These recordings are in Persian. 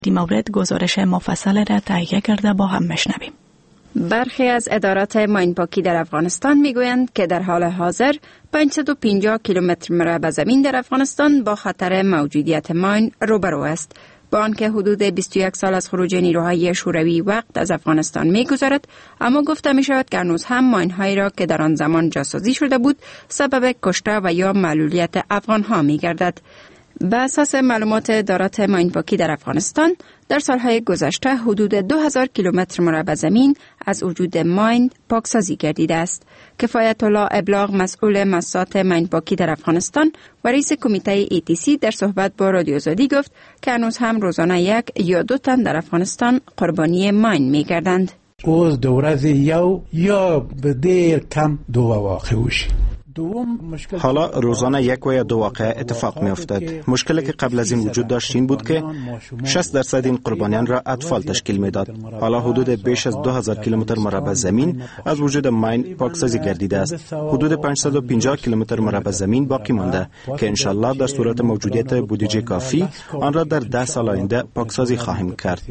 این مورد گزارش مفصل را تهیه کرده با هم میشنویم. برخی از ادارات ماین پاکی در افغانستان میگویند که در حال حاضر 550 کیلومتر مربع زمین در افغانستان با خطر موجودیت ماین روبرو است. با آنکه حدود 21 سال از خروج نیروهای شوروی وقت از افغانستان می‌گذرد، اما گفته می‌شود که هنوز هم ماین‌هایی را که در آن زمان جاسازی شده بود سبب کشته و یا معلولیت افغان‌ها می‌گردد. به اساس معلومات ادارات ماین پاکی در افغانستان، در سالهای گذشته حدود 2000 کیلومتر مربع زمین از وجود ماین پاکسازی گردیده است. کفایت الله ابلاغ، مسئول مؤسسات ماین پاکی در افغانستان و رئیس کمیته ETC، در صحبت با رادیو آزادی گفت که هنوز هم روزانه 1 یا 2 تن در افغانستان قربانی ماین می‌گردند. اوز دورز یا به دیر کم 2 واقع وشي. حالا روزانه 1 و یا 2 واقعه اتفاق می افتد. مشکلی که قبل از این وجود داشت این بود که 60% این قربانیان را اطفال تشکیل می داد. حالا حدود بیش از 2000 کیلومتر مربع زمین از وجود ماین پاکسازی گردیده است. حدود 550 کیلومتر مربع زمین باقی مانده که انشالله در صورت موجودیت بودجه کافی آن را در 10 سال آینده پاکسازی خواهیم کرد.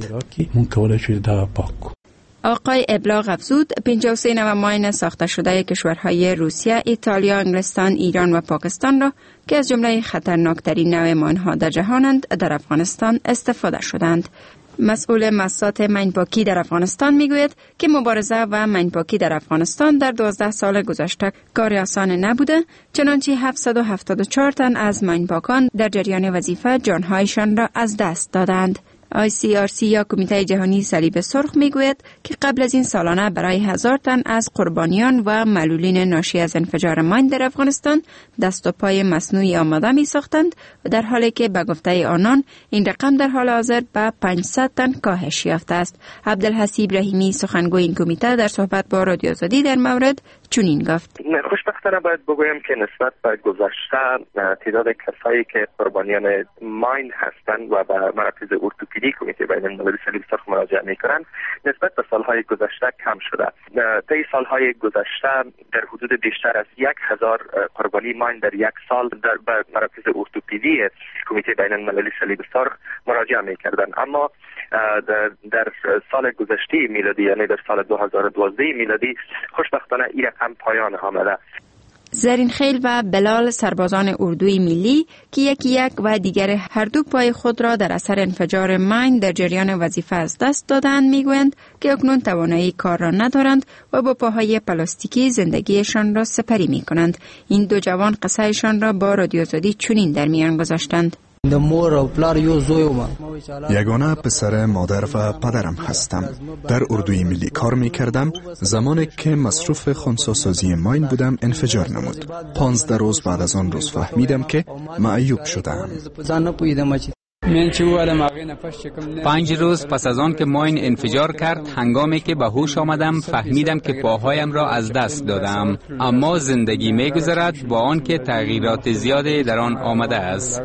آقای ابلاغ افزود 53 نوع ماین ساخته شده کشورهای روسیه، ایتالیا، انگلستان، ایران و پاکستان را که از جمله خطرناکترین نوع ماین‌ها در جهانند در افغانستان استفاده شدند. مسئول مؤسسات ماین پاکی در افغانستان میگوید که مبارزه و ماین پاکی در افغانستان در 12 سال گذشته کار آسان نبوده، چنانچه 774 تن از ماین پاکان در جریان وظیفه جانهایشان را از دست دادند. ICRC یا کمیته جهانی صلیب سرخ میگوید که قبل از این سالانه برای 1000 تن از قربانیان و معلولین ناشی از انفجار ماین در افغانستان دست و پای مصنوعی آماده می ساختند و در حالی که به گفته آنان این رقم در حال حاضر به 500 تن کاهش یافته است. عبدالحسیب رحیمی، سخنگوی این کمیته، در صحبت با رادیو آزادی در مورد چنین گفت: خوشبختانه باید بگویم که نسبت به گذشته تعداد کسایی که قربانیان ماین هستند و به مراکز ارتوپدی کمیته بین المللی صلیب سرخ مراجعه میکنند نسبت به سالهای گذشته کم شده. طی سالهای گذشته در حدود بیشتر از 1000 قربانی ماین در یک سال در مراکز ارتوپدی کمیته بین المللی صلیب سرخ مراجعه میکردند، اما در سال گذشته میلادی، یعنی در سال 2012 میلادی، خوشبختانه این رقم پایان آمده. زرین خیل و بلال، سربازان اردوی ملی که یکی و دیگر هر دو پای خود را در اثر انفجار ماین در جریان وظیفه از دست دادند، میگویند که اکنون توانایی کار را ندارند و با پاهای پلاستیکی زندگیشان را سپری میکنند. این دو جوان قصهشان را با رادیو آزادی چنین در میان گذاشتند: یگانه پسر مادر و پدرم هستم. در اردوی ملی کار می کردم. زمانی که مصروف خنثی‌سازی ماین بودم انفجار نمود. 15 روز بعد از آن روز فهمیدم که معیوب شدم. 5 روز پس از آن که ماین انفجار کرد، هنگامی که به هوش آمدم فهمیدم که پاهایم را از دست دادم، اما زندگی می‌گذرد با آنکه تغییرات زیادی در آن آمده است.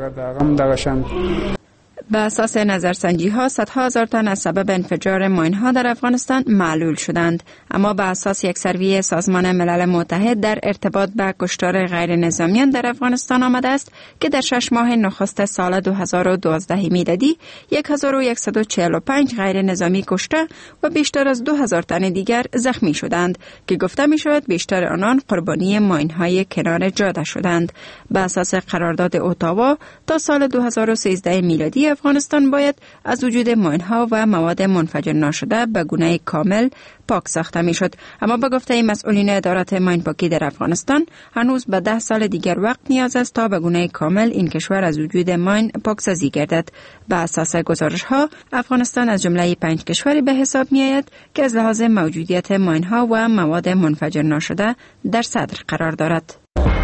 به اساس نظرسنجی ها صدها هزار تن از سبب انفجار ماین ها در افغانستان معلول شدند، اما به اساس یک سروی سازمان ملل متحد در ارتباط به کشتار غیر نظامیان در افغانستان آمده است که در 6 ماه نخست سال 2012 میلادی 1145 غیر نظامی کشته و بیشتر از 2000 تن دیگر زخمی شدند که گفته می شود بیشتر آنان قربانی ماین های کنار جاده شدند. به اساس قرارداد اتاوا تا سال 2013 میلادی افغانستان باید از وجود ماین‌ها و مواد منفجر ناشده به گونه کامل پاک ساخته میشد، اما به گفته مسئولین ادارات ماین پاکی در افغانستان هنوز به 10 سال دیگر وقت نیاز است تا به گونه کامل این کشور از وجود ماین پاکسازی گردد. به اساس گزارش‌ها افغانستان از جمله 5 کشوری به حساب می‌آید که از لحاظ موجودیت ماین‌ها و مواد منفجر ناشده در صدر قرار دارد.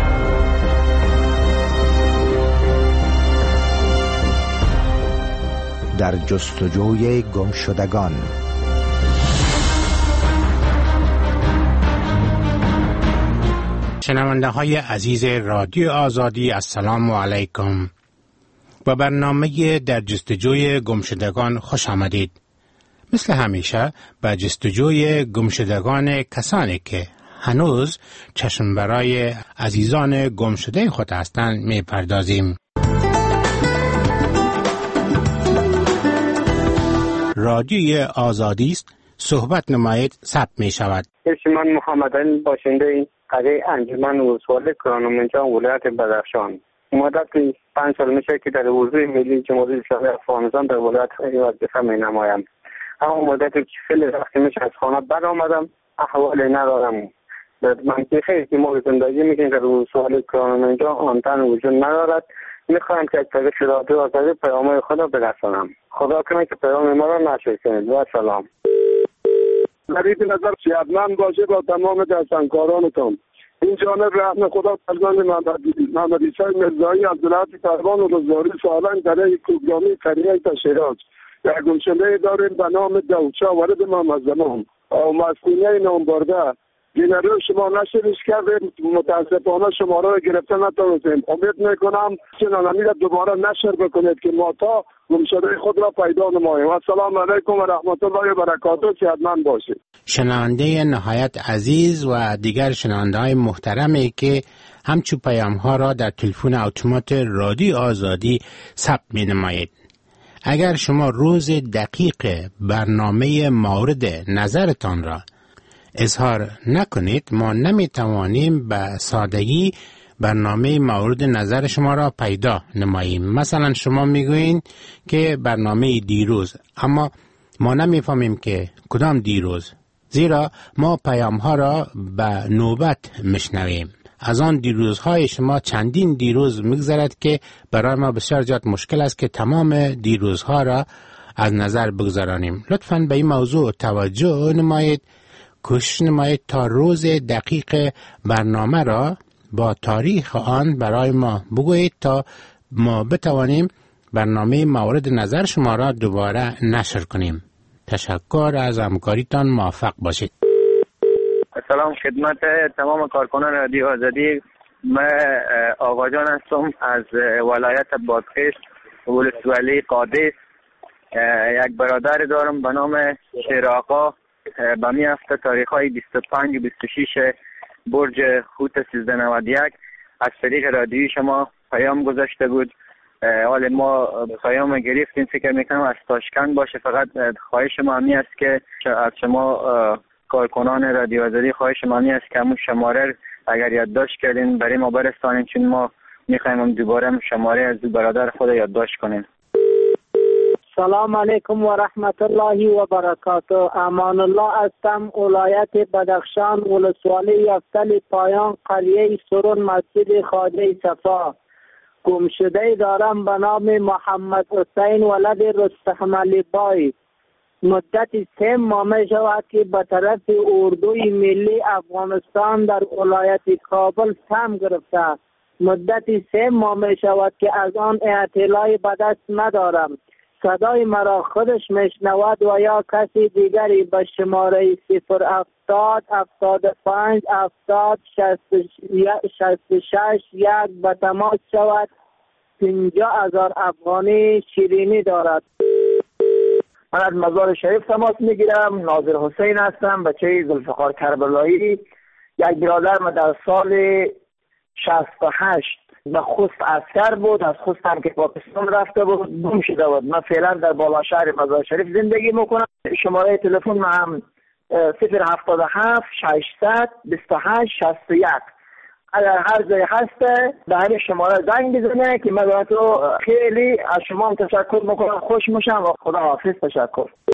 در جستجوی گمشدگان. شنونده های عزیز رادیو آزادی، السلام علیکم. با برنامه در جستجوی گمشدگان خوش آمدید. مثل همیشه به جستجوی گمشدگان کسانی که هنوز چشم برای عزیزان گمشده خود هستند می پردازیم. رادیوی آزادی است صحبت نمایید ثبت می شود. من محمد علی باشنده قریه انجمن ولسوالی کرانمنجان ولایت بدخشان. مدت 5 سال میشه که در حوزه ملی جمهوری اسلامی افغانستان در ولایت وظیفه می نمایم. اما مدت خیلی وقت میشه از خانه برآمدم، احوالی ندارم. در منطقه که ما زندگی میکنیم در ولسوالی کرانمنجان آنتن وجود ندارد. میخواهم که از طریق رادیو آزادی پیام‌های خود را برسانم. خدا کنه که پیام ما را نشر کنید. و سلام. غریب نظر صحتمند باشه با تمام دستنکارانتان. این جانب رحم خدا فرزند محمد عیسی مرزایی از ولایت کرمان و روزداری سالن در یک پروگرامی قریه تا شیراز. یک گمشده داریم به نام دوچا وارد محمد زمان و مسئولیه نام برده. گنرال شما نشرش کردیم، متاسفانه شما را گرفته نتونستیم. امید میکنم چنانمی را دوباره نشر بکنید که ما تا گمشده خود را پیدا نماییم. السلام علیکم و رحمت الله و برکاته. صحتمند باشید. شنونده نهایت عزیز و دیگر شنونده های محترمی که همچون پیام ها را در تلفن اتومات رادیو آزادی ثبت می نمایید. اگر شما روز دقیق برنامه مورد نظرتان را اظهار نکنید، ما نمی توانیم به سادگی برنامه مورد نظر شما را پیدا نماییم. مثلا شما میگویید که برنامه دیروز، اما ما نمیفهمیم که کدام دیروز، زیرا ما پیام ها را به نوبت میشنویم. از آن دیروزهای شما چندین دیروز میگذرد که برای ما بسیار زیاد مشکل است که تمام دیروزها را از نظر بگذارانیم. لطفاً به این موضوع توجه نمایید. کوشش نمایید تا روز دقیق برنامه را با تاریخ آن برای ما بگویید تا ما بتوانیم برنامه مورد نظر شما را دوباره نشر کنیم. تشکر از همکاریتان، موفق باشید. سلام خدمت تمام کارکنان رادیو آزادی. من آقا جان هستم از ولایت بادغیس ولسوالی قادس. یک برادر دارم به نام شیر آقا. به می هفته تاریخ های 25 و 26 برج خوت 1391 از طریق رادیوی شما پیام گذاشته بود. حال ما پیام گرفتیم، فکر میکنم از تاشکند باشه. فقط خواهش ما همی است که از شما کارکنان رادیو آزادی خواهش ما همی است که همون شماره اگر یادداشت کردین برای ما برسانین، چون ما میخوایم دوباره شماره از برادر خود یادداشت کنیم. سلام علیکم و رحمت الله و برکاته. امان الله هستم، ولایت بدخشان ولسوالی یفتل پایان قریه سرون مسجد خواجه صفا. گمشده دارم به نام محمد حسین ولد رستم علی بای. مدت 3 ماه می شود که به طرف اردوی ملی افغانستان در ولایت کابل سم گرفته. مدت 3 ماه می شود که از آن اطلاعی به دست ندارم. صدای مرا خودش میشنود و یا کسی دیگری به شماره 070 75 70 66 1 به تماس شود. 50,000 افغانی شیرینی دارد. من از مزار شریف تماس میگیرم. ناظر حسین هستم، بچه ذوالفقار کربلایی. یک برادر من در سال 68 به خوست عسکر بود، از خوست هم که پاکستان رفته بود گم شده بود. من فعلا در بالا شهر مزار شریف زندگی میکنم. شماره تلفن من هم 077 600 28 61. اگر هر جای هسته به همین شماره زنگ بزنه که من تو خیلی از شما تشکر میکنم. خوش میشم و خدا حافظ. تشکر.